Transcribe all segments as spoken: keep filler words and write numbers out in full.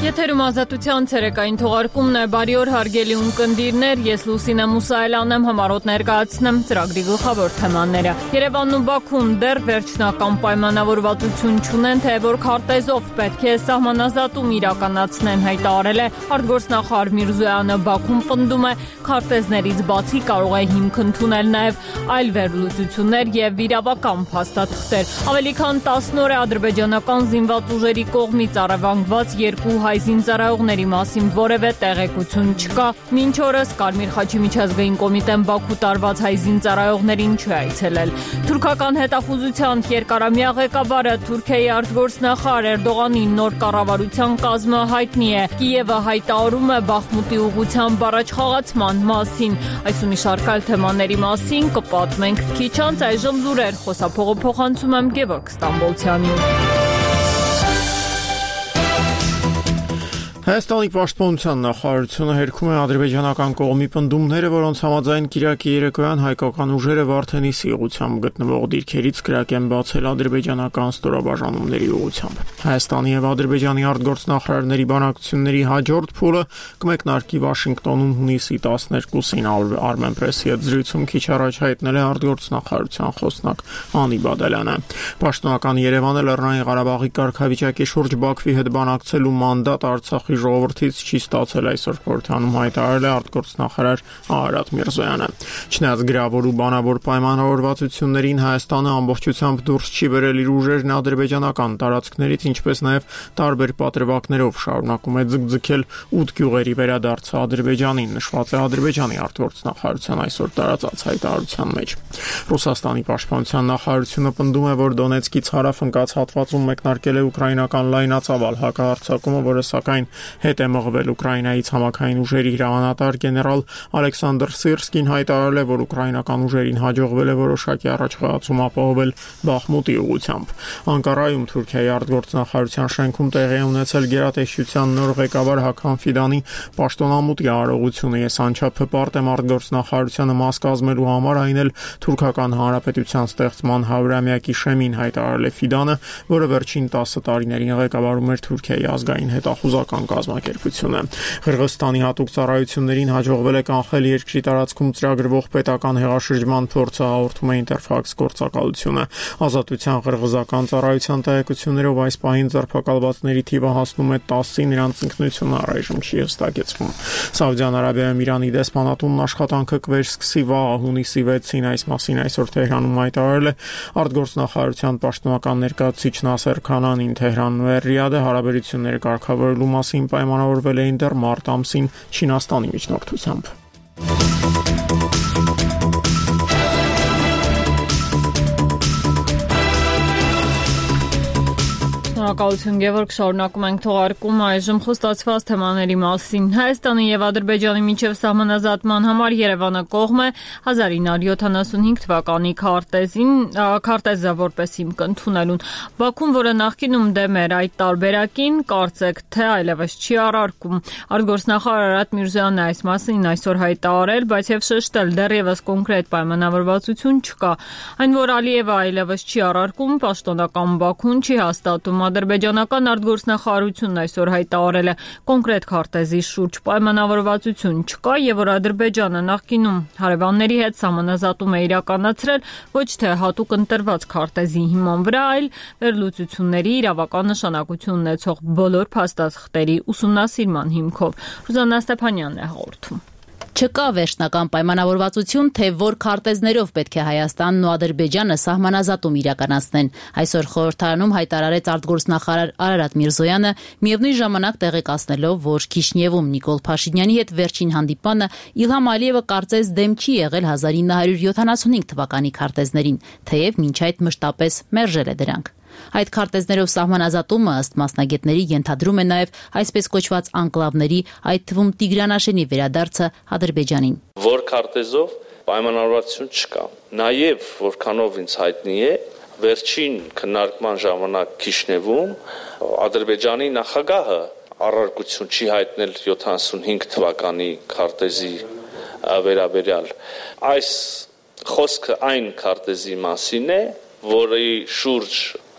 Եթերում ազատության ցերեկային թողարկումն է, բարի օր հարգելի ունկնդիրներ, ես Լուսինե Մուսայելյանն եմ, համառոտ ներկայացնեմ ծրագրի գլխավոր թեմաները։ Երևանն ու Բաքուն դեռ վերջնական պայմանավորվածություն չունեն, թե որ քարտեզով պետք է սահմանազատում իրականացնեն, հայտարարել է արտգործնախարար Միրզոյանը։ Բաքուն պնդում է, քարտեզներից բացի կարող է հիմք ընդունել նաև այլ վերլուծություններ եւ իրավական փաստաթղթեր։ Ավելի քան տասն օր է ադրբեջանական զինված ուժերի կողմից առևանգված երկու հայ զինծառայողների մասին որևէ տեղեկություն չկա։ Մինչ օրս Կարմիր խաչի միջազգային կոմիտեն Բաքու տարված հայ զինծառայողներին չի այցելել։ Թուրքական հետախուզության երկարամյա ղեկավարը Թուրքիայի արտգործնախարար Էրդողանի նոր կառավարության կազմը հայտնի է։ Կիևը հայտարարում է Բախմուտի ուղղությամբ առաջխաղացման մասին։ Այս ու մի շարք այլ թեմաների մասին կպատմենք քիչ անց, այժմ լուրեր, խոսափողը փոխանցում եմ Գևորգ Ստամբոլցյանին։ Հայաստանի պաշտպանության նախարարությունը հերքում է ադրբեջանական կողմի պնդումները, որոնց համաձայն կիրակի երեկոյան հայկական ուժերը Վարդենիսի ուղղությամբ գտնվող դիրքերից կրակ են բացել ադրբեջանական ստորաբաժանումների ուղղությամբ։ Հայաստանի եւ Ադրբեջանի արտգործնախարարների բանակցությունների հաջորդ փուլը կմեկնարկի Վաշինգտոնում հունիսի տասներկուսին Armenpress-ի հետ զրույցում քիչ առաջ հայտնել է արտգործնախարարության խոսնակ Անի Բադալյանը։ Պաշտոնական Երևանը Լեռնային Ղարաբաղի կարգավիճակի շուրջ Բաքվի հետ բանակցելու մանդատ Արցախի ժողովրդից չի ստացել, այսօր խորհրդանում հայտարարել է արտգործնախարար Արարատ Միրզոյանը։ Չնայած գրավոր ու բանավոր պայմանավորվածություններին Հայաստանը ամբողջությամբ դուրս չի բերել իր ուժերն ադրբեջանական տարածքներից, ինչպես նաև տարբեր պատրվակներով շարունակում է ձգձգել ութ գյուղերի վերադարձը Ադրբեջանին, նշված է Ադրբեջանի արտգործնախարարության այսօր տարածած հայտարարության մեջ։ Ռուսաստանի պաշտպանության նախարարությունը պնդում է, որ Դոնեցկից հարավ ընկած հատվածում մեկնարկել է ուկրաինական լայնածավալ հակահարձակումը, որը սակայն հետ է մղվել Ուկրաինայից համակային ուժերի հրամանատար գեներալ Ալեքսանդր Սիրսկին հայտարարել է, որ ուկրաինական ուժերին հաջողվել է որոշակի առաջխաղացում ապահովել Բախմուտի ուղղությամբ։ Անկարայում Թուրքիայի արտգործնախարարության շենքում տեղի է ունեցել գերատեսչության նոր ղեկավար Հական Ֆիդանի պաշտոնամուտի արարողությունը։ Ես անչափ հպարտ եմ արտգործնախարարությանը մաս կազմելու համար, այն էլ թուրքական հանրապետության ստեղծման հարյուրամյակի շեմին, հայտարարել է Ֆիդանը, որը վերջին տասը տարիներին ղեկավարում էր Թուրքիայի ազգային հետախուզական կազմակերպությունը։ Ղրղստանի հատուկ ծառայություններին հաջողվել է կանխել երկրի տարածքում ծրագրվող պետական հեղաշրջման փորձը, հաղորդում է Interfax գործակալությունը։ Ազատության ղրղզական ծառայության տեղեկություններով այս պահին ձերբակալվածների թիվը հասնում է տասի, նրանց ինքնությունը առայժմ չի հստակեցվում։ Սաուդյան Արաբիայում Իրանի դեսպանատունն աշխատանքը կվերսկսի վաղ հունիսի վեցին, այս մասին այսօր Թեհրանում հայտարարել է արտգործնախարարության պաշտոնական ներկայացուցիչ Նասեր Քանանին։ Թեհրանն ու Ռիադը հարաբերությունները կարգավորելու մասին պայմանավորվել էին դեռ մարտ ամսին Չինաստանի միջնորդությամբ։ Շնորհակալություն Գևորգ, շարունակում ենք թողարկումը, այժմ խոստացված թեմաների մասին։ Հայաստանի եւ Ադրբեջանի միջև սահմանազատման համար Երևանը կողմ է հազար ինը հարյուր յոթանասունհինգ թվականի քարտեզին, քարտեզը որպես հիմք ընդունելուն։ Բաքուն, որը նախկինում դեմ էր այդ տարբերակին, կարծեք թե այլևս չի առարկում։ Արտգործնախարար Արարատ Միրզոյանը այս մասին այսօր հայտարարել, բայց եւ շեշտել, դեռևս կոնկրետ պայմանավորվածություն չկա։ Այն, որ Ալիևը այլևս չի առարկում, պաշտոնական Բաքուն չի հաստատում։ Ադրբեջանական արտգործնախարարությունն այսօր հայտարարել է կոնկրետ քարտեզի շուրջ պայմանավորվածություն չկա եւ որ Ադրբեջանը նախկինում հարևանների հետ սահմանազատում է իրականացրել ոչ թե հատուկ ընտրված քարտեզի հիման վրա, այլ վերլուծությունների իրավական նշանակություն ունեցող բոլոր փաստաթղթերի ուսումնասիրման հիմքով։ Ռուզաննա Ստեփանյանն է հաղորդում։ Չկա վերջնական պայմանավորվածություն, թե որ քարտեզներով պետք է Հայաստանն ու Ադրբեջանը սահմանազատում իրականացնեն։ Այսօր խորհրդարանում հայտարարեց արտգործնախարար Արարատ Միրզոյանը, միևնույն ժամանակ տեղեկացնելով, որ Քիշնևում Նիկոլ Փաշինյանի հետ վերջին հանդիպանը Իլհամ Ալիևը կարծես դեմ չի եղել հազար ինը հարյուր յոթանասունհինգ թվականի քարտեզներին, թեև մինչ այդ մշտապես մերժել է դրանք։ Այդ քարտեզներով սահմանազատումը ըստ մասնագետների ենթադրում է նաև այսպես կոչված անկլավների, այդ թվում Տիգրանաշենի վերադարձը Ադրբեջանին։ Որ քարտեզով պայմանավորվածություն չկա։ Նաև որքանով ինձ հայտնի է, վերջին քննարկման ժամանակ Քիշնևում Ադրբեջանի նախագահը առարկություն չի հայտնել յոթանասունհինգ թվականի քարտեզի վերաբերյալ։ Այս խոսքը այն քարտեզի մասին է, որի շուրջ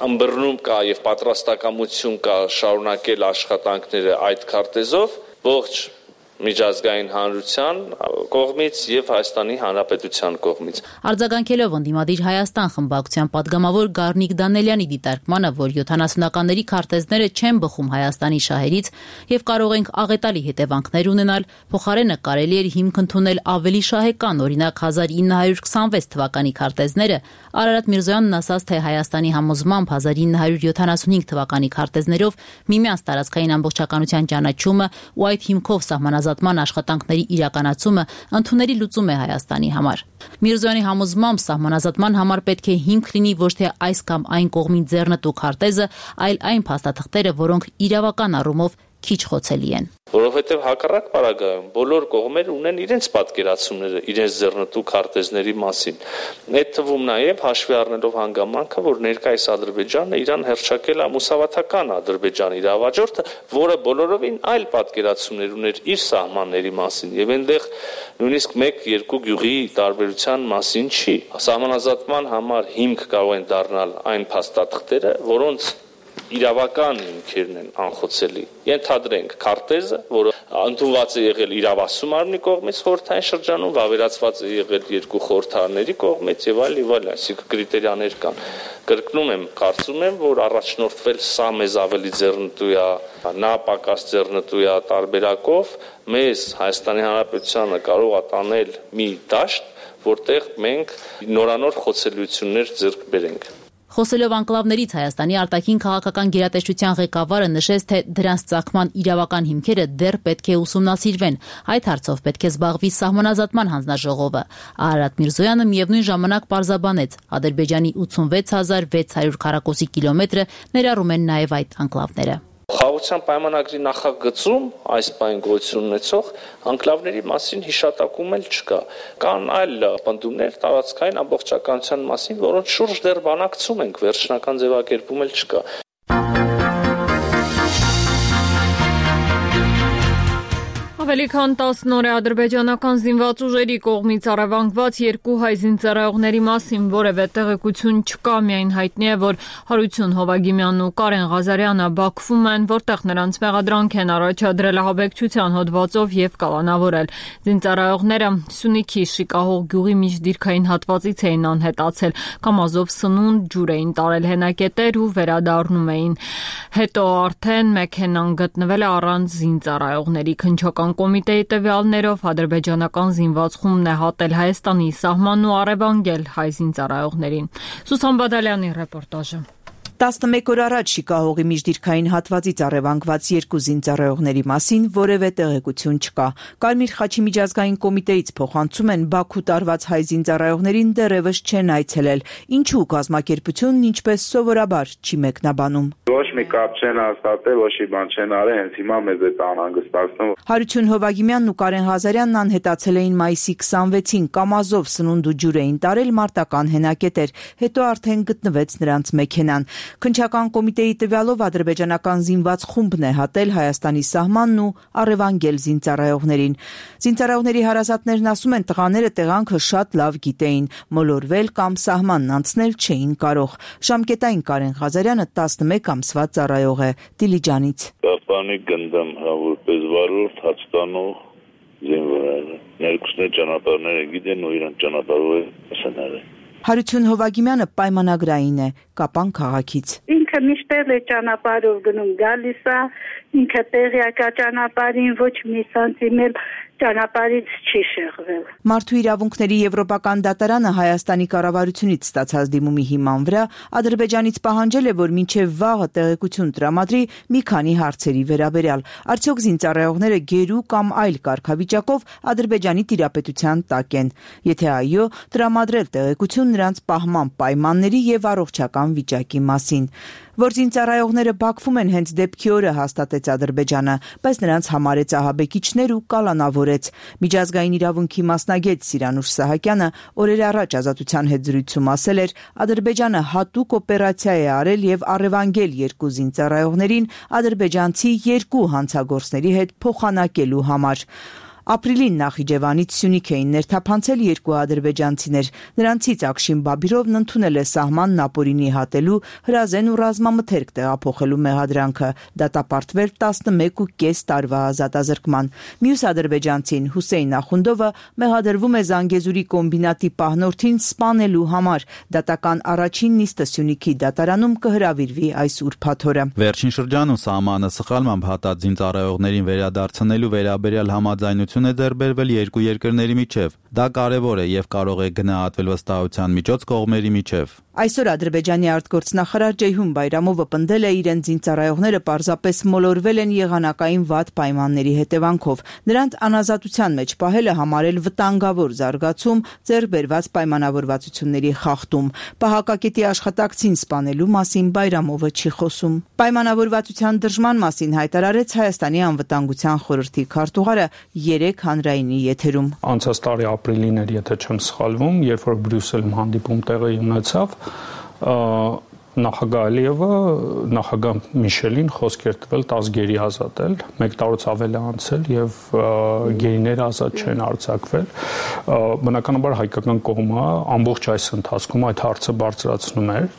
ըմբռնում կա եւ պատրաստակամություն կա շարունակել աշխատանքները այդ քարտեզով ողջ միջազգային հանրության կողմից եւ Հայաստանի Հանրապետության կողմից։ Արձագանքելով ընդդիմադիր Հայաստան խմբակցության падգամավոր Գառնիկ Դանելյանի դիտարկմանը, որ յոթանասունականների քարտեզները չեն բխում Հայաստանի շահերից եւ կարող ենք աղետալի հետևանքներ ունենալ, փոխարենը կարելի էր հիմք ընդունել ավելի շահեկան, օրինակ հազար ինը հարյուր քսանվեց թվականի քարտեզները, Արարատ Միրզոյանն ասաց, թե Հայաստանի համոզմամբ հազար ինը հարյուր յոթանասունհինգ թվականի քարտեզներով միմյանց տարածքային ամբողջականության ճանաչումը ու այդ հիմքով սահմանազատման աշխատանքների իրականացումը ընդունելի լուծում է Հայաստանի համար։ Միրզոյանի համոզմամբ սահմանազատման համար պետք է հիմք լինի ոչ թե այս կամ այն կողմի ձեռնտու քարտեզը, այլ այն փաստաթղթերը, որոնք իրավական առումով քիչ խոցելի են։ Որովհետև հակառակ պարագայում բոլոր կողմեր ունեն իրենց պատկերացումները իրենց ձեռնտու քարտեզների մասին։ Այդ թվում նաև հաշվի առնելով հանգամանքը, որ ներկայիս Ադրբեջանը իրան հռչակել է մուսավաթական Ադրբեջանի իրավաճորտը, որը բոլորովին այլ պատկերացումներ ուներ իր սահմանների մասին, եւ այնտեղ նույնիսկ մեկ-երկու գյուղի տարբերության մասին չի։ Սահմանազատման համար հիմք կարող են դառնալ այն փաստաթղթերը, որոնց իրավական հիմքերն են անխոցելի։ Ենթադրենք քարտեզը, որը ընդունված է եղել իրավասում արմնի կողմից խորհրդային շրջանում, վավերացված է եղել երկու խորհրդարանների կողմից եւ այլ եւ այլ, այսինքն կրիտերիաներ կան։ Կրկնում եմ, կարծում եմ, որ առաջնորդվել սա մեզ ավելի ձեռնտու է, նա պակաս ձեռնտու է տարբերակով, մեզ Հայաստանի Հանրապետությանը կարող է տանել մի դաշտ, որտեղ մենք նորանոր խոցելիություններ ձեռք բերենք։ Խոսելով անկլավներից Հայաստանի արտաքին քաղաքական գերատեսչության ղեկավարը նշեց, թե դրանց ծագման իրավական հիմքերը դեռ պետք է ուսումնասիրվեն։ Այդ հարցով պետք է զբաղվի սահմանազատման հանձնաժողովը։ Արարատ Միրզոյանը միևնույն ժամանակ պարզաբանեց, Ադրբեջանի ութսունվեց հազար վեց հարյուր քառակուսի կիլոմետրը ներառում են նաև այդ անկլավները։ Խաղաղության պայմանագրի նախագծում այս պայն գոյություն ունեցող անկլավների մասին հիշատակում էլ չկա։ Կան այլ պնդումներ տարածքային ամբողջականության մասին, որոնց շուրջ դեռ բանակցում ենք, վերջնական ձևակերպում էլ չկա։ Ավելի քան տասն օր է ադրբեջանական զինված ուժերի կողմից առևանգված երկու հայ զինծառայողների մասին որևէ տեղեկություն չկա, միայն հայտնի է, որ Հարություն Հովագիմյանն ու Կարեն Ղազարյանը Բաքվում են, որտեղ նրանց մեղադրանք են առաջադրել ահաբեկչության հոդվածով եւ կալանավորել։ Զինծառայողները Սյունիքի Շիկահող գյուղի միջդիրքային հատվածից էին անհետացել, կամազով սնունդ, ջուր էին տարել հենակետեր ու վերադառնում էին։ Հետո արդեն մեքենան գտնվել է առանց զինծառայողների։ Քննչական կոմիտեի տվյալներով ադրբեջանական զինված խումբն է հատել Հայաստանի սահմանն ու առևանգել հայ զինծառայողներին։ Սուսան Բադալյանի ռեպորտաժը։ տասնմեկ օր առաջ Շիկահողի միջդիրքային հատվածից առևանգված երկու զինծառայողների մասին որևէ տեղեկություն չկա։ Կարմիր խաչի միջազգային կոմիտեից փոխանցում են Բաքու տարված հայ զինծառայողներին դեռևս չեն այցելել։ Ինչու կազմակերպությունն ինչպես սովորաբար չի մեկնաբանում։ Ոչ մի կապ չեն հաստատել, ոչ մի բան չեն արել, հենց հիմա մեզ է անհանգստացնում։ Հարություն Հովագիմյանն ու Կարեն Ղազարյանն անհետացել էին մայիսի քսանվեցին, կամազով սնունդ ու ջուր էին տարել մարտական հենակետեր, հետո արդեն գտնվեց նրանց մեքենան։ Քննչական կոմիտեի տվյալով ադրբեջանական զինված խումբն է հատել Հայաստանի սահմանն ու առևանգել զինծառայողներին։ Զինծառայողների հարազատներն ասում են, տղաները տեղանքը շատ լավ գիտեին, մոլորվել կամ սահմանն անցնել չէին կարող։ Ժամկետային Կարեն Ղազարյանը տասնմեկ ամսվա ծառայող է Դիլիջանից։ Տապանի գնդամ որպես վարորդ հացտանող զինվորներ։ Ներկուսներ ճանապարհները գիտեն ու իրան ճանապարհով ասանել։ Հարություն Հովագիմյանը պայմանագրային է Կապան քաղաքից։ Ինքը միշտ է ճանապարհով գնում գալիս է, ինքը տեղյակ է ճանապարհին, ոչ մի սանտիմետր ճանապարհից չի շեղվել։ Մարդու իրավունքների եվրոպական դատարանը Հայաստանի կառավարությունից ստացած դիմումի հիման վրա Ադրբեջանից պահանջել է, որ մինչև վաղը տեղեկություն տրամադրի մի քանի հարցերի վերաբերյալ։ Արդյոք զինծառայողները գերու կամ այլ կարգավիճակով Ադրբեջանի տիրապետության տակ են։ Եթե այո, տրամադրել տեղեկություն նրանց պահման պայմանների եւ առողջական վիճակի մասին։ Որ զինծառայողները Բաքվում են հենց դեպքի օրը հաստատեց Ադրբեջանը, բայց նրանց համարեց ահաբեկիչներ ու կալանավորեց։ Միջազգային իրավունքի մասնագետ Սիրանուշ Սահակյանը օրեր առաջ Ազատության հետ զրույցում ասել էր, Ադրբեջանը հատուկ օպերացիա է արել եւ առևանգել երկու զինծառայողներին ադրբեջանցի երկու հանցագործների հետ փոխանակելու համար։ Ապրիլին Նախիջևանից Սյունիք էին ներթափանցել երկու ադրբեջանցիներ։ Նրանցից Ակշին Բաբիրովն ընդունել է սահմանն ապօրինի հատելու, հրազեն ու ռազմամթերք տեղափոխելու մեղադրանքը, դատապարտվել տասնմեկ ու կես տարվա ազատազրկման։ Մյուս ադրբեջանցին Հուսեյն Ախունդովը մեղադրվում է Զանգեզուրի կոմբինատի պահնորդին սպանելու համար։ Դատական առաջին նիստը Սյունիքի դատարանում կհրավիրվի այս ուրբաթ օրը։ Վերջին շրջանում սահմանը սխալմամբ հատած զինծառայողներին վերադարձնելու վերաբերյալ համաձայնություն է ձեռք բերվել երկու երկրների միջև։ Դա կարևոր է եւ կարող է գնահատվել վստահության միջոց կողմերի միջև։ Այսօր Ադրբեջանի արտգործնախարար Ջեյհուն Բայրամովը պնդել է իրենց զինծառայողները պարզապես մոլորվել են եղանակային վատ պայմանների հետևանքով։ Նրանց անազատության մեջ պահելը համարել վտանգավոր զարգացում, ձեռք բերված պայմանավորվածությունների խախտում։ Պահակակետի աշխատակցին սպանելու մասին Բայրամովը չի խոսում։ Պայմանավորվածության դրժման մասին հայտարարեց Հայաստանի անվտանգության խորհրդի քարտուղարը երեք հանրայինի եթերում։ Անցած տարի ապրիլին էր, եթե չեմ սխալվում, երբ որ Բրյուսելում հանդիպում տեղի ունեցավ, նախագահ Ալիևը նախագահ Միշելին խոսք էր տվել տասը գերի ազատել, մեկ տարուց ավել է անցել եւ գերիները ազատ չեն արձակվել։ Բնականաբար հայկական կողմը ամբողջ այս ընթացքում այդ հարցը բարձրացնում էր։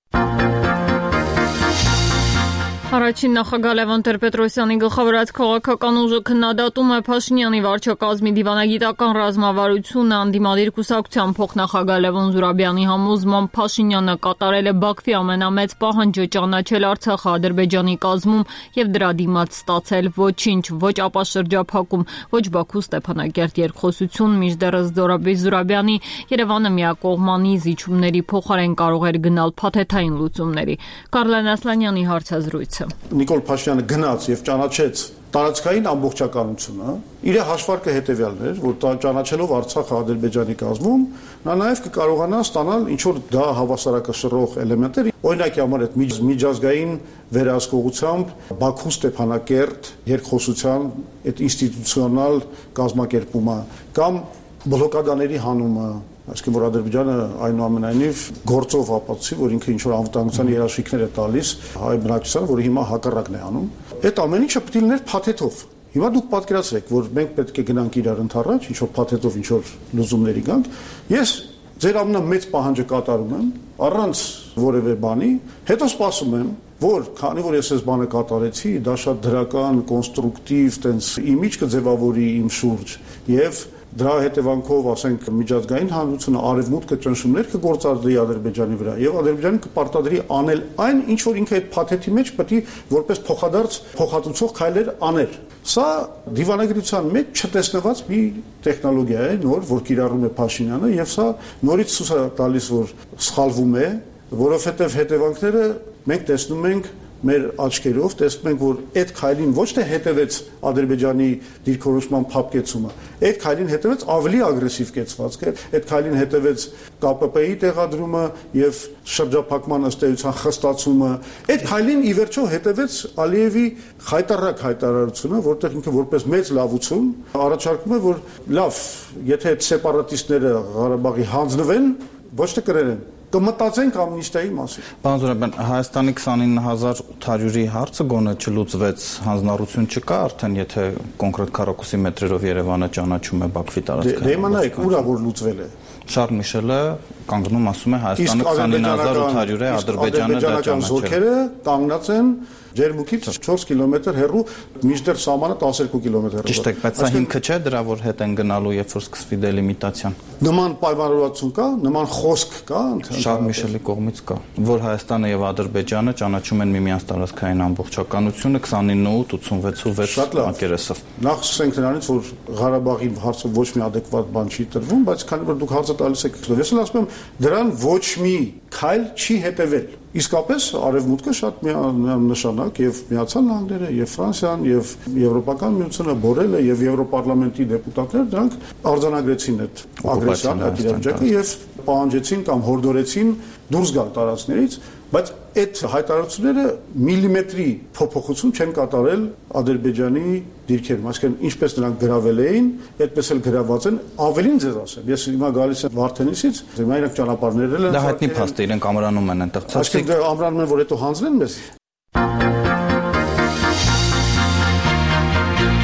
Առաջին նախագահ Լևոն Տեր-Պետրոսյանի գլխավորած քաղաքական ուժը քննադատում է Փաշինյանի վարչակազմի դիվանագիտական ռազմավարությունը, անդիմադիր կուսակցության փոխնախագահ Լևոն Զուրաբյանի համոզմամբ Փաշինյանը կատարել է Բաքվի ամենամեծ պահանջը ճանաչել Արցախը Ադրբեջանի կազմում եւ դրա դիմաց ստացել ոչինչ, ոչ ապաշրջափակում, ոչ Բաքու Ստեփանակերտ երկխոսություն, մինչդեռս Զուրաբյանի Երևանը միակողմանի զիջումների փոխարեն կարող էր գնալ փաթեթային լուծումների։ Կարլեն Ասլանյանի հարցազրույցը։ Նիկոլ Փաշինյանը գնաց եւ ճանաչեց տարածքային ամբողջականությունը, իր հաշվարկը հետեւյալն էր, որ ճանաչելով Արցախը Ադրբեջանի կազմում, նա նաեւ կկարողանա ստանալ ինչ որ դա հավասարակշռող էլեմենտներ, օրինակի համար այդ միջազգային վերահսկողությամբ Բաքու Ստեփանակերտ երկխոսության այդ ինստիտուցիոնալ կազմակերպումը կամ բլոկադաների հանումը, այսինքն որ Ադրբեջանը այնուամենայնիվ գործով ապացուցի, որ ինքը ինչ որ անվտանգության երաշխիքներ է տալիս հայ բնակչությանը, որը հիմա հակառակն է անում։ Այդ ամեն ինչը պետք է լիներ փաթեթով։ Հիմա դուք պատկերացրեք, որ մենք պետք է գնանք իրար ընդառաջ, ինչ որ փաթեթով ինչ որ լուծումների գանք։ Ես ձեր ամենամեծ պահանջը կատարում եմ առանց որևէ բանի, հետո սպասում եմ, որ քանի որ ես այս բանը կատարեցի, դա շատ դրական, կոնստրուկտիվ, տենց իմիջ կձևավորի իմ շուրջ եւ դրա հետևանքով, ասենք, միջազգային հանրությունը արևմուտքը ճնշումներ կգործադրի Ադրբեջանի վրա եւ Ադրբեջանը կպարտադրի անել այն, ինչ որ ինքը այդ փաթեթի մեջ պետք է որպես փոխադարձ փոխհատուցող քայլեր աներ։ Սա դիվանագիտության մեջ չտեսնված մի տեխնոլոգիա է, նոր, որ կիրառում է Փաշինյանը եւ սա նորից ցույց է տալիս, որ սխալվում է, որովհետեւ հետևանքները մենք տեսնում ենք մեր աչքերով, տեսնում ենք, որ այդ քայլին ոչ թե հետևեց Ադրբեջանի դիրքորոշման փափկեցումը, այդ քայլին հետևեց ավելի ագրեսիվ կեցվածքը, այդ քայլին հետևեց Կ Պ Պ-ի տեղադրումը եւ շրջափակման ըստ էության խստացումը, այդ քայլին ի վերջո հետևեց Ալիևի խայտարակ հայտարարությունը, որտեղ ինքը որպես մեծ լավություն առաջարկում է, որ լավ, եթե այդ սեպարատիստները Ղարաբաղի հանձնվեն, ոչ թե կրեն կմտածենք ամնիստիայի մասին։ Պարոն Զուրաբյան, Հայաստանի քսանինը հազար ութ հարյուրի հարցը գոնե չլուծվեց, հանձնառություն չկա արդեն, եթե կոնկրետ քառակուսի մետրերով Երևանը ճանաչում է Բաքվի տարածքը։ Դե իմանայք, ուր է որ լուծվել է։ Շարլ Միշելը կանգնում ասում է Հայաստանը քսանինը հազար ութ հարյուր է, Ադրբեջանը դա ճանաչել։ Զորքերը կանգնած են Ջերմուկից չորս կիլոմետր հեռու, մինչդեռ սահմանը տասներկու կիլոմետր հեռու։ Ճիշտ է, բայց սա հիմքը չէ դրա, որ հետ են գնալու, երբ որ սկսվի դելիմիտացիան։ Նման պայմանավորվածություն կա, նման խոսք կա, Շարլ Միշելի կողմից կա, որ Հայաստանը եւ Ադրբեջանը ճանաչում են միմյանց տարածքային ամբողջականությունը քսանինը ութ ութսունվեց ու վեց մակերեսով։ Նախ սկսենք նրանից, որ Ղարաբաղի հարցը ոչ մի ադեկվատ բան չի տրվում, բայց քանի որ դուք հարցը տալիս եք, ես էլ ասում եմ, դրան ոչ մի քայլ չի հետևել։ Իսկապես արևմուտքը շատ միանշանակ եւ Միացյալ Նահանգները եւ Ֆրանսիան եւ Եվրոպական միությունը Բորելը եւ Եվրոպարլամենտի դեպուտատները դրանք արձանագրեցին այդ ագրեսիան, այդ իրավիճակը եւ պահանջեցին կամ հորդորեցին դուրս գալ տարածքներից, բայց այդ հայտարարությունները միլիմետրի փոփոխություն չեն կատարել Ադրբեջանի դիրքերում, այսինքն ինչպես նրանք գրավել էին, այդպես էլ գրաված են, ավելին ձեզ ասեմ, ես հիմա գալիս եմ Վարդենիսից, հիմա իրենք ճանապարհներել են։ Դա հայտնի փաստ է, իրենք ամրանում են այնտեղ ցածիկ։ Այսինքն դե ամրանում են, որ հետո հանձնեն մեզ։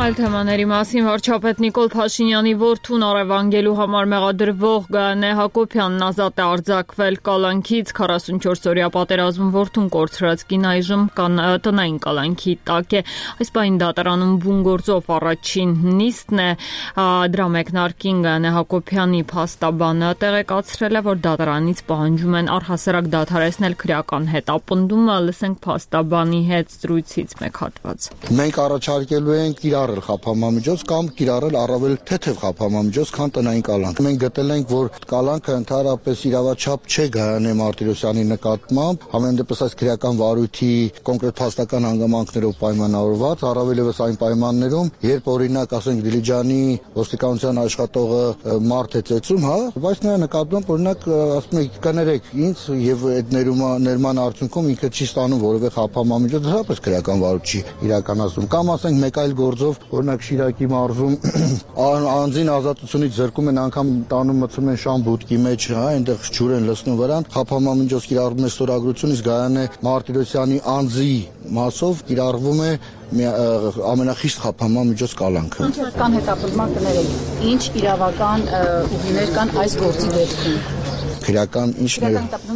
Այլ թեմաների մասին վարչապետ Նիկոլ Փաշինյանի որդուն առևանգելու համար մեղադրվող Գայանե Հակոբյանն ազատ է արձակվել կալանքից քառասունչորս օրյա պատերազմում որդուն կորցրած կին այժմ տնային կալանքի տակ է։ Այս պահին դատարանում բուն գործով առաջին նիստն է։ Դրա մեկնարկին Գայանե Հակոբյանի փաստաբանը տեղեկացրել է, որ դատարանից պահանջում են առհասարակ դադարեցնել քրեական հետապնդումը։ Լսենք փաստաբանի հետ զրույցից մեկ հատված։ Մենք առաջարկելու ենք կիրառել խափամամիջոց կամ կիրառել առավել թեթև խափամամիջոց, քան տնային կալանք։ Մենք գտել ենք, որ կալանքը ընդհանրապես իրավաչափ չէ Գայանե Մարտիրոսյանի նկատմամբ, ամեն դեպս այս քրեական վարույթի կոնկրետ փաստական հանգամանքներով պայմանավորված, առավելևս այն պայմաններում, երբ օրինակ ասենք Դիլիջանի ոստիկանության աշխատողը մարդ է ծեծում, հա, բայց նրա նկատմամբ օրինակ ասում է կներեք ինձ եւ այդ ներման արդյունքում ինքը չի ստանում որևէ խափամամիջոց, դրապես քրեական վարույթ չի իրականացում։ Կամ ասենք մեկ այլ գործով օրինակ Շիրակի մարզում անձին ազատությունից զրկում են, անգամ տանում մցում են շան բուտկի մեջ, հա, այնտեղ ջուր են լցնում վրան, խափամամիջոց կիրառվում է ստորագրությունից Գայանե Մարտիրոսյանի անձի մասով կիրառվում է ամենախիստ խափամամիջոց կալանքը։ Ինչ կան հետապնդման կներեք, ինչ իրավական ուղիներ կան այս գործի դեպքում։ Քրեական ինչներ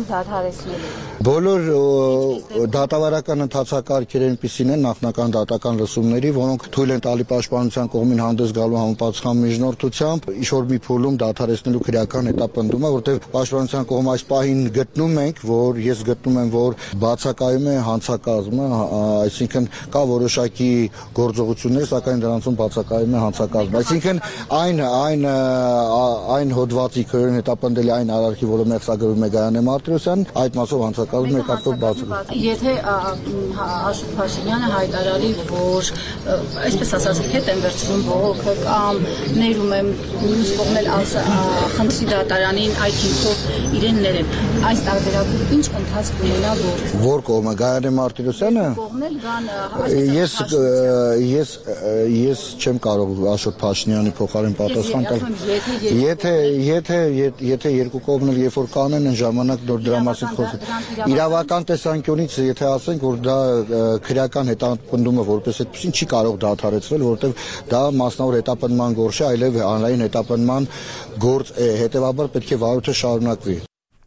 բոլոր դատավարական ընթացակարգեր այնպիսին են նախնական դատական լսումների, որոնք թույլ են տալի պաշտպանության կողմին հանդես գալու համապատասխան միջնորդությամբ ինչ-որ մի փուլում դադարեցնելու քրեական հետապնդումը, որտեղ պաշտպանության կողմը այս պահին գտնում ենք, որ ես գտնում եմ, որ բացակայում է հանցակազմը, այսինքն կա որոշակի գործողություններ, սակայն դրանցում բացակայում է հանցակազմը, այսինքն այն այն այն հոդվածի քրոն հետապնդելի այն արարքի, որը մեղսագրում է Գայանե Մարտիրոսյան, այդ մասով հանցակազմը եկածով բացակայում։ Եթե Աշոտ Փաշինյանը հայտարարի, որ այսպես ասած հետ են վերցնում բողոքը կամ ներում եմ մյուս կողմել խնդրի դատարանին այդ հիմքով իրեն ներեն, այս տարբերակում ինչ ընթացք ունենա գործը։ Որ կողմը Գայանե Մարտիրոսյանը կողմել գան ես ես ես չեմ կարող Աշոտ Փաշինյանի փոխարեն պատասխան տալ։ Եթե եթե եթե երկու կողմն էլ երբ որ կանեն այն ժամանակ դրա մասին խոսել։ Իրավական տեսանկյունից եթե ասենք, որ դա քրեական հետապնդումը որպես այդպեսին չի կարող դադարեցվել, որովհետև դա մասնավոր հետապնդման գործ է, այլև հանրային հետապնդման գործ է, հետևաբար պետք է վարույթը շարունակվի։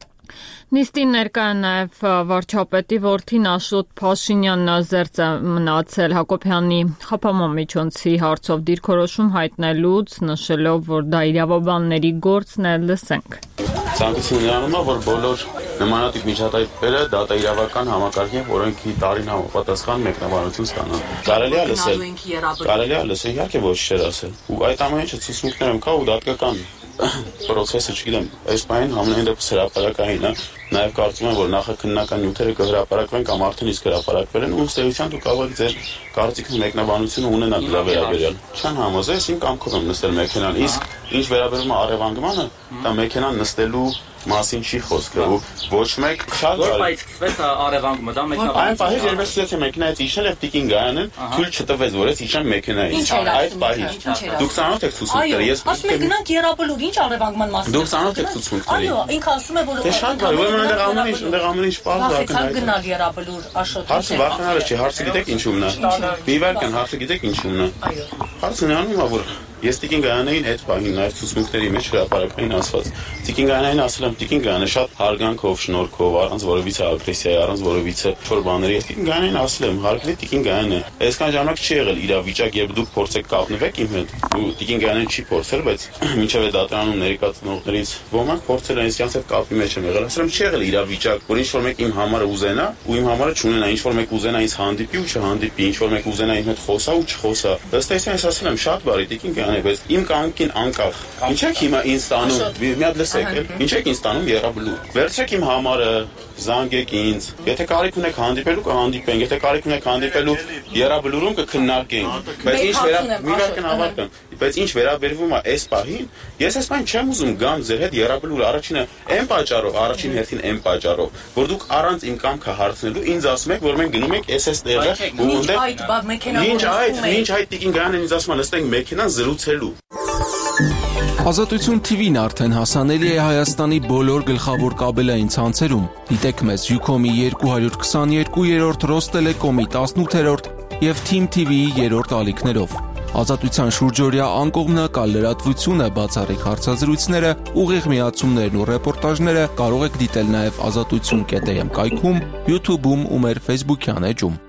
Նիստին ներկա է նաև վարչապետի որդին Աշոտ Փաշինյանն զերծ է մնացել Հակոբյանի խափամամիջոցի հարցով դիրքորոշում հայտնելուց, նշելով, որ դա իրավաբանների գործն է, լսենք։ Ցանկությունն անում է, որ բոլոր նմանատիպ միջադեպերը դատաիրավական համակարգի օրենքի տարին համապատասխան մեկնաբանություն ստանան։ Կարելի է լսել։ Կարելի է լսել, իհարկե ոչ չէր ասել։ Ու այդ ամեն ինչը ցուցմունքներ եմ կա ու դատական պրոցեսը չգիտեմ, այս բանին համենայն դեպս հրապարակային է, նաև կարծում եմ, որ նախաքննական նյութերը կհրապարակվեն կամ արդեն իսկ հրապարակվել են ու ըստ էության դուք կարող եք ձեր կարծիքի մեկնաբանությունը ունենալ դրա վերաբերյալ։ Չան համոզես, իմ կամքով եմ նստել մեքենան, իսկ ինչ վերաբերում է առևանգմանը, դա մեքենան նստելու մասին չի խոսքը ու ոչ մեկ շատ բարի։ Բայց սկսվեց առևանգումը, դա մեքենա։ Այն պահից երբ սկսեց մեքենայից իջնել եւ տիկին Գայանեն թույլ չտվեց, որ ես իջեմ մեքենայից։ Այդ պահից դուք ցանոթ եք ցուցմունքները, ես ասում եք գնանք Եռաբլուր, ինչ առևանգման մասին։ Դուք ցանոթ եք ցուցմունքների։ Այո, ինքը ասում է, որ դե շատ բարի, ուրեմն այնտեղ ամեն ինչ, այնտեղ ամեն ինչ պահ դա կնա։ Գնալ Եռաբլուր, Աշոտ։ Հարցը վախենալը չի, հարցը գիտեք ինչու՞մն է։ Մի վարքան հարցը գիտեք ինչու՞մն է։ Այո։ Հարցն անում է, որ ես Տիկին Գայանեին այդ պահին նաև ցուցմունքների մեջ հրապարակային ասված։ Տիկին Գայանեին ասել եմ, Տիկին Գայանե շատ հարգանքով, շնորհքով, առանց որևիցե ագրեսիայի, առանց որևիցե չոր բաների։ Ես Տիկին Գայանեին ասել եմ, հարգելի Տիկին Գայանե, այսքան ժամանակ չի եղել իրավիճակ, երբ դուք փորձեք կապնվեք իմ հետ։ Ու Տիկին Գայանեն չի փորձել, բայց մինչև այդ դատարանում ներկայացնողներից ոմանք փորձել են ինձ կապի մեջ եմ եղել։ Ասել եմ, չի եղել իրավիճակ, որ ինչ որ մեկ իմ համարը ուզենա, ու իմ համարը չունենա, ինչ որ մեկ ուզենա ինձ հանդիպի ու չհանդիպի, ինչ որ մեկ ուզենա իմ հետ խոսա ու չխոսա։ Ըստ էության ես ասել եմ, շատ բարի Տիկին Գայանե, բայց իմ կամքին անկախ։ Ինչ եք հիմա ինձ տանում, մի հատ լսեք, ինչ եք ինձ տանում Եռաբլուր։ Վերցրեք իմ համարը, զանգեք ինձ։ Եթե կարիք ունեք հանդիպելու, կհանդիպենք, եթե կարիք ունեք հանդիպելու Եռաբլուրում կքննարկենք։ Բայց ինչ վերա մի վարքան ավարտեմ, բայց ինչ վերաբերվում է այս պահին, ես այս պահին չեմ ուզում գամ ձեր հետ Եռաբլուր առաջինը այն պատճառով, առաջին հերթին այն պատճառով, որ դուք առանց իմ կամքը հարցնելու ինձ ասում եք, որ մենք գնում ենք էս էս տեղը, ու այնտեղ այդ բավ մեքենա ինչ այդ, ինչ այդ Տիկին Գայանեն ինձ ասում է, նստենք մեքենան զրուցելու։ Ազատություն թիվին արդեն հասանելի է Հայաստանի բոլոր գլխավոր կաբելային ցանցերում։ Դիտեք մեզ Յուքոմի երկու հարյուր քսաներկու երրորդ, Ռոստելեկոմի տասնութերորդ և Թիմ թի վիի երրորդ ալիքներով։ Ազատության շուրջօրյա անկողմնակալ լրատվությունը, բացառիկ հարցազրույցները, ուղիղ միացումներն ու ռեպորտաժները կարող եք դիտել նաև ազատություն կետ է էմ կայքում, YouTube-ում ու մեր Facebook-յան էջում։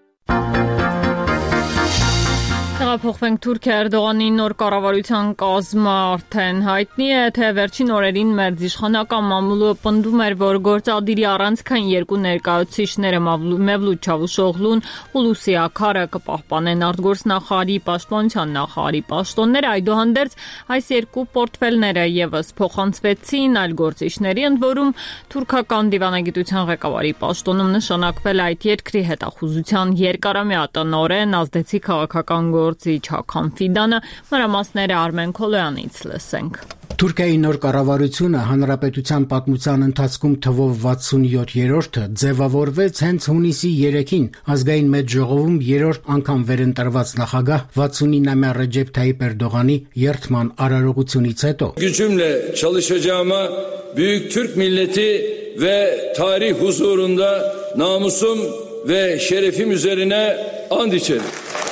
Տեղափոխվենք Թուրքիա Էրդողանի նոր կառավարության կազմը արդեն հայտնի է, թե վերջին օրերին մեր իշխանական մամուլը պնդում էր, որ գործադիրի առանցքային երկու ներկայացուցիչները Մևլութ Չավուշօղլուն, Հուլուսի Աքարը կպահպանեն արտգործնախարարի, պաշտպանության նախարարի պաշտոնները, այդուհանդերձ այս երկու պորտֆելները եւս փոխանցվեցին այլ գործիչների, ընդ որում թուրքական դիվանագիտության ղեկավարի պաշտոնում նշանակվել այդ երկրի հետախուզության երկարամյա տնօրեն, ազդեցիկ քաղաքական գործիչ Հական Ֆիդանը, մանրամասները Արմեն Քոլոյանից լսենք։ Թուրքիայի նոր կառավարությունը հանրապետության պատմության ընթացքում թվով վաթսունյոթերորդը ձևավորվեց հենց հունիսի երեքին ազգային մեծ ժողովում երրորդ անգամ վերընտրված նախագահ վաթսունինամյա Ռեջեփ Թայիպ Էրդողանի երդման արարողությունից հետո։ Gücümle çalışacağıma büyük Türk milleti ve tarih huzurunda namusum ve şerefim üzerine and içerim.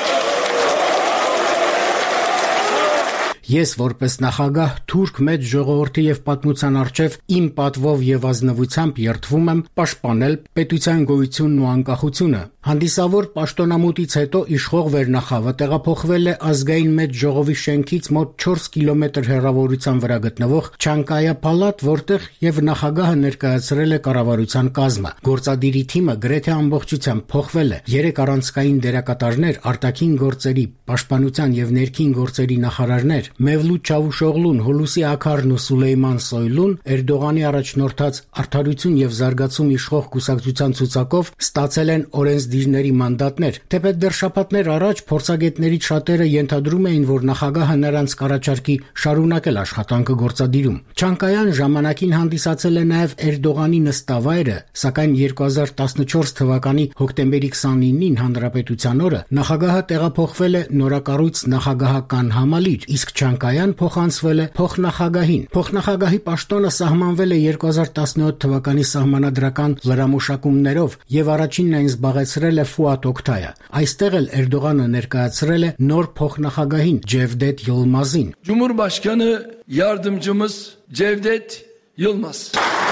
Ես որպես նախագահ թուրք մեծ ժողովրդի եւ պատմության առջև իմ պատվով եւ ազնվությամբ երդվում եմ պաշտպանել պետության գոյությունն ու անկախությունը։ Հանդիսավոր պաշտոնամուտից հետո իշխող վերնախավը տեղափոխվել է ազգային մեծ ժողովի շենքից մոտ չորս կիլոմետր հեռավորության վրա գտնվող Չանկայա պալատ, որտեղ եւ նախագահը ներկայացրել է կառավարության կազմը։ Գործադիրի թիմը գրեթե ամբողջությամբ փոխվել է։ Երեք առանցքային դերակատարներ, արտաքին գործերի, պաշտպանության եւ ներքին գործերի նախարարներ, Մևլութ Չավուշօղլուն, Հուլուսի Աքարն ու Սուլեյման Սոյլուն Էրդողանի առաջնորդած Արդարություն եւ զարգացում իշխող կուսակցության ցուցակով ստացել են օրենսդիրների մանդատներ, թեպետ դեռ շաբաթներ առաջ փորձագետներից շատերը ենթադրում էին, որ նախագահը նրանց կառաջարկի շարունակել աշխատանքը գործադիրում։ Չանկայան ժամանակին հանդիսացել է նաեւ Էրդողանի նստավայրը, սակայն երկու հազար տասնչորս թվականի հոկտեմբերի քսանինին հանրապետության օրը նախագահը տեղափոխվել է նորակառույց նախագահական համալիր, իսկ Չանկայան փոխանցվել է փոխնախագահին։ Փոխնախագահի պաշտոնը սահմանվել է երկու հազար տասնյոթ թվականի սահմանադրական լրամուշակումներով եւ առաջինն այն զբաղեցրել է Ֆուատ Օկթայը։ Այստեղ էլ Էրդողանը ներկայացրել է նոր փոխնախագահին Cevdet Yılmaz'ին։ Cumhurbaşkanı yardımcımız Cevdet Yılmaz։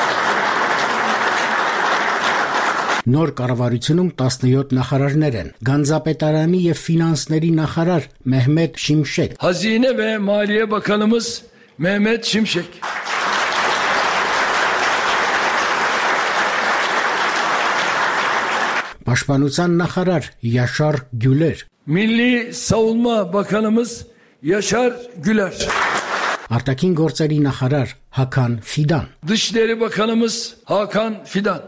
Նոր կառավարությունում տասնյոթ նախարարներ են։ Գանձապետարանի եւ ֆինանսների նախարար Մեհմեդ Şimşek, Hazine ve Maliye Bakanımız Mehmet Şimşek, Պաշտպանության նախարար Yaşar Güler, Milli Savunma Bakanımız Yaşar Güler, Արտաքին գործերի նախարար Hakan Fidan, Dışişleri Bakanımız Hakan Fidan,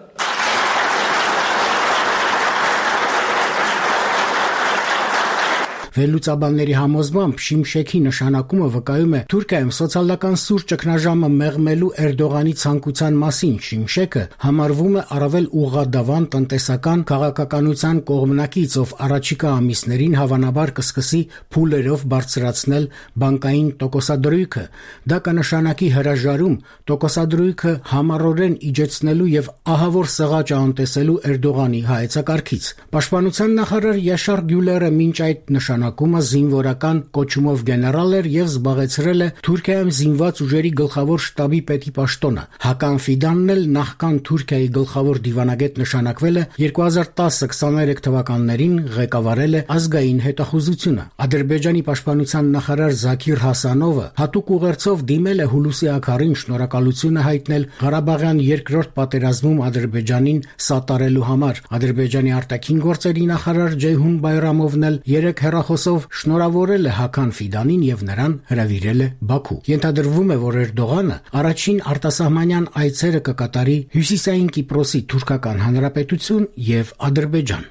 Վերլուծաբանների համոզմամբ Շիմշեքի նշանակումը վկայում է Թուրքիայում սոցիալական սուր ճգնաժամը մեղմելու Էրդողանի ցանկության մասին։ Շիմշեկը համարվում է առավել ուղղադավան տնտեսական քաղաքականության կողմնակից, ով առաջիկա ամիսներին հավանաբար կսկսի փուլերով բարձրացնել բանկային տոկոսադրույքը։ Դա կնշանակի հրաժարում տոկոսադրույքը համառորեն իջեցնելու եւ ահավոր սղաճ անտեսելու Էրդողանի հայեցակարգից։ Պաշտպանության նախարար Yaşar Gülerը մինչ այդ նշանակումը զինվորական կոչումով գեներալ էր եւ զբաղեցրել է Թուրքիայում զինված ուժերի գլխավոր շտաբի պետի պաշտոնը։ Hakan Fidanն էլ նախքան Թուրքիայի գլխավոր դիվանագետ նշանակվել է երկու հազար տասը քսաներեք թվականներին ղեկավարել է ազգային հետախուզությունը։ Ադրբեջանի պաշտպանության նախարար Զաքիր Հասանովը հատուկ ուղերձով դիմել է Հուլուսի Աքարին շնորհակալությունը հայտնել Ղարաբաղյան երկրորդ պատերազմում Ադրբեջանին սատարելու համար։ Ադրբեջանի արտաքին գործերի նախարար Ceyhun Bayramovն էլ երեք հեռախոսով շնորհավորել է Hakan Fidanին եւ նրան հրավիրել է Բաքու։ Ենթադրվում է, որ Էրդողանը առաջին արտասահմանյան այցերը կկատարի Հյուսիսային Կիպրոսի թուրքական հանրապետություն եւ Ադրբեջան։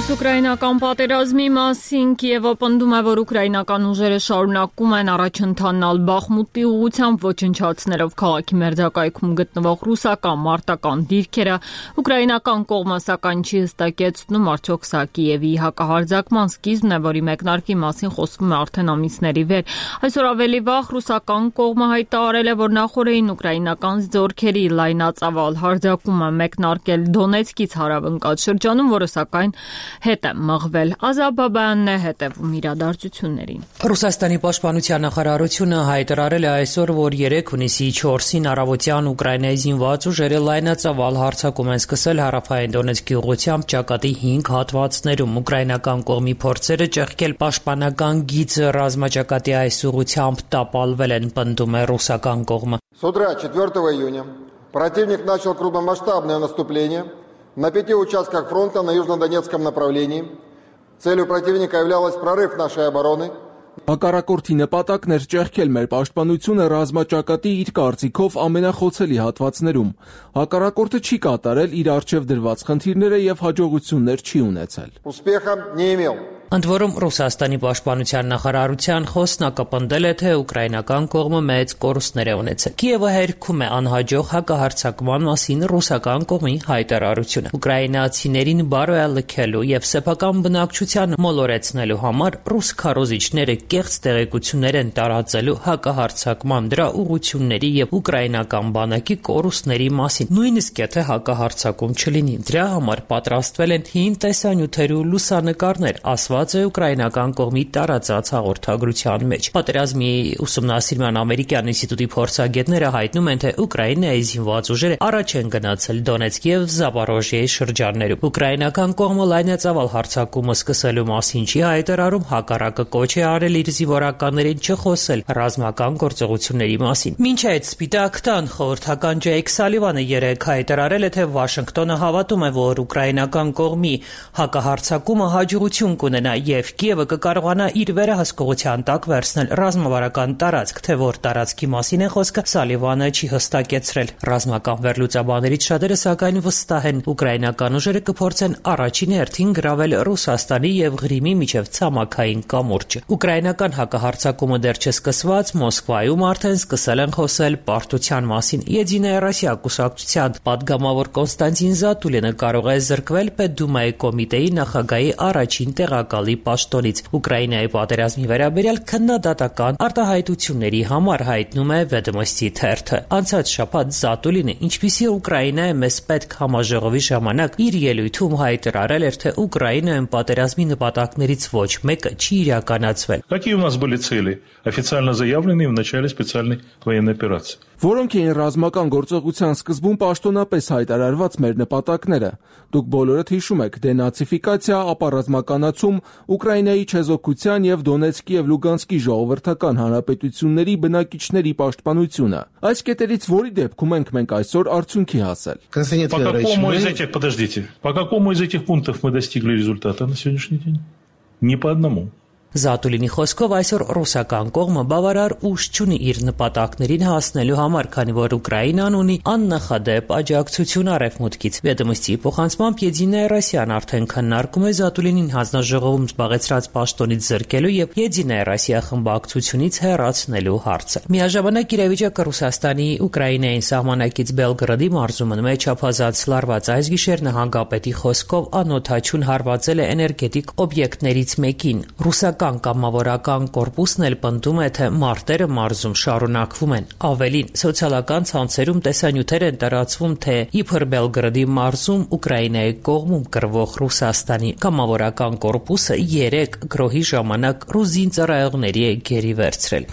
Ռուս-ուկրաինական պատերազմի մասին Կիևը պնդում է, որ ուկրաինական ուժերը շարունակում են առաջընթանալ Բախմուտի ուղղությամբ ոչնչացնելով քաղաքի մերձակայքում գտնվող ռուսական մարտական դիրքերը։ Ուկրաինական կողմը սակայն չի հստակեցնում, արդյոք սա Կիևի հակահարձակման սկիզբն է, որի մեկնարկի մասին խոսվում է արդեն ամիսների վեր։ Այսօր ավելի վաղ ռուսական կողմը հայտարարել է, որ նախորդին ուկրաինական զորքերի լայնածավալ հարձակումը մեկնարկել Դոնեցկից հարավընկած շրջանում, որը սակայն հետ է մղվել։ Ազաբաբյանն է հետևում իրադարձություններին։ Ռուսաստանի պաշտպանության նախարարությունը հայտարարել է այսօր, որ երեկ հունիսի չորսին առավոտյան Ուկրաինայի զինված ուժերը լայնածավալ հարձակում են սկսել հարավային Դոնեցկի ուղղությամբ ճակատի հինգ հատվածներում։ Ուկրաինական կողմի փորձերը ճեղքել պաշտպանական գիծը ռազմաճակատի այս ուղղությամբ տապալվել են, պնդում է ռուսական կողմը։ С утра четвёртого июня противник начал крупномасштабное наступление на пяти участках фронта на южнодонецком направлении. Целью противника являлась прорыв нашей обороны. Հակառակորդի նպատակն էր ճեղքել մեր պաշտպանությունը ռազմաճակատի իր կարծիքով ամենախոցելի հատվածներում։ Հակառակորդը չի կատարել իր առջև դրված խնդիրները եւ հաջողություններ չի ունեցել։ Успеха не имел. Ընդ որում Ռուսաստանի պաշտպանության նախարարության խոսնակը պնդել է, թե ուկրաինական կողմը մեծ կորուստներ է ունեցել։ Կիևը հերքում է անհաջող հակահարձակման մասին ռուսական կողմի հայտարարությունը։ Ուկրաինացիներին բարոյալքելու եւ սեփական բնակչության մոլորեցնելու համար ռուս քարոզիչները կեղծ տեղեկություններ են տարածելու հակահարձակման դրա ուղղությունների եւ ուկրաինական բանակի կորուստների մասին։ Նույնիսկ եթե հակահարձակում չլինի, դրա համար պատրաստվել են հին տեսանյութեր ու լուսանկարներ, ասված է ուկրաինական կողմի տարածած հաղորդագրության մեջ։ Պատերազմի ուսումնասիրման ամերիկյան ինստիտուտի փորձագետները հայտնում են, թե Ուկրաինայի զինված ուժերը առաջ են գնացել Դոնեցկի եւ Զապորոժիեի շրջաններում։ Ուկրաինական կողմը լայնածավալ հարձակումը սկսելու մասին չի հայտարարում, հակառակը կոչ է արել իր զինվորականներին չխոսել ռազմական գործողությունների մասին։ Մինչ այդ Սպիտակ տան խորհրդական Ջեյք Սալիվանը երեկ հայտարարել է, թե Վաշինգտոնը հավատում է, որ ուկրաինական կողմի հակահարձակումը հաջողություն կունենա եւ Կիևը կկարողանա իր վերահսկողության տակ վերցնել ռազմավարական տարածք, թե որ տարածքի մասին է խոսքը, Սալիվանը չի հստակեցրել։ Ռազմական վերլուծաբաններից շատերը սակայն վստահ են, ուկրաինական ուժերը կփորձեն առաջին հերթին գրավել Ռուսաստանի եւ Ղրիմի միջև ցամաքային կամուրջը։ Ուկրաինական հակահարձակումը դեռ չսկսված, Մոսկվայում արդեն սկսել են խոսել պարտության մասին։ Եդինայա Ռոսիա կուսակցության պատգամավոր Կոնստանտին Զատուլինը կարող է զրկվել Պետդումայի կոմիտեի նախագահի առաջին տեղակալի պաշտոնից։ Ուկրաինայի պատերազմի վերաբերյալ քննադատական արտահայտությունների համար հայտնում է Վեդոմոստի թերթը։ Անցած շաբաթ Զատուլինը, ինչպիսի Ուկրաինա է մեզ պետք համաժողովի ժամանակ, իր ելույթում հայտարարել էր, թե Ուկրաինայում պատերազմի նպատակներից ոչ մեկը չի իրականացվել։ Какие у нас были цели, официально заявленные в начале специальной военной операции? Որոնք էին ռազմական գործողության սկզբում պաշտոնապես հայտարարված մեր նպատակները։ Դուք բոլորդ հիշում եք դենացիֆիկացիա, ապա ռազմականացում, Ուկրաինայի չեզոքության եւ Դոնեցկի եւ Լուգանսկի ժողովրդական հանրապետությունների բնակիչների պաշտպանությունը։ Այս կետերից որի դեպքում ենք մենք այսօր արդյունքի հասել։ По какому из этих, подождите, по какому из этих пунктов мы достигли результата на сегодняшний день? Ни по одному. Զատուլինի խոսքով այսօր ռուսական կողմը բավարար ուժ չունի իր նպատակներին հասնելու համար, քանի որ Ուկրաինան ունի աննախադեպ աջակցություն արևմուտքից։ Վեդոմոստի փոխանցմամբ Եդինայա Ռոսիան արդեն քննարկում է Զատուլինին հանձնաժողովում զբաղեցրած պաշտոնից զրկելու եւ Եդինայա Ռոսիա խմբակցությունից հեռացնելու հարցը։ Միաժամանակ իրավիճակը Ռուսաստանի Ուկրաինային սահմանակից Բելգրադի մարզում մեջ չափազանց լարված այս գիշեր նահանգապետի խոսքով անօթաչուն հարվածել է էներգետիկ օբյեկտներից մեկին։ Ռուսական կամավորական կորպուսն էլ պնդում է, թե մարտերը մարզում շարունակվում են։ Ավելին, սոցիալական ցանցերում տեսանյութեր են տարածվում, թե իբր Բելգրադի մարզում Ուկրաինայի կողմում կռվող Ռուսաստանի կամավորական կորպուսը երեք գրոհի ժամանակ ռուս զինծառայողների է գերի վերցրել։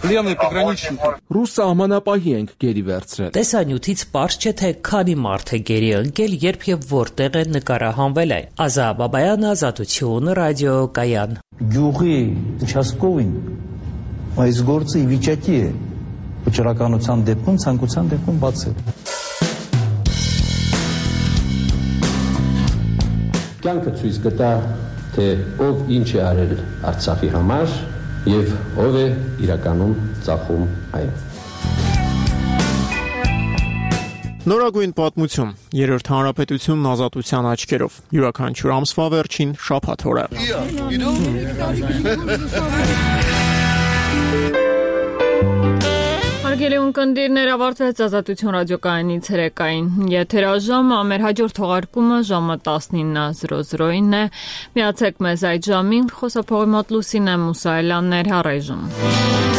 Ռուս սահմանապահի ենք գերի վերցրել։ Տեսանյութից պարզ չէ, թե քանի մարդ է գերի ընկել, երբ եւ որտեղ է նկարահանվել այն։ Ազաբաբյան, Ազատություն, ռադիոկայան։ Գյուղի участковին այս գործը ի վիճակի է վճռականության դեպքում, ցանկության դեպքում բացել։ Կյանքը ցույց կտա, թե ով ինչ է արել Արցախի համար եւ ով է իրականում ծախում այն։ Նորագույն պատմություն՝ երրորդ հանրապետությունն ազատության աչքերով։ Յուրաքանչյուր ամսվա վերջին շաբաթ օրը։ Հարգելի ունկնդիրներ, ավարտվեց Ազատություն ռադիոկայանի ցերեկային եթերաժամը, մեր հաջորդ թողարկումը ժամը տասնինը զրո զրոին է։ Միացեք մեզ այդ ժամին, խոսափողի մոտ Լուսինե Մուսայելյանն էր, առայժմ։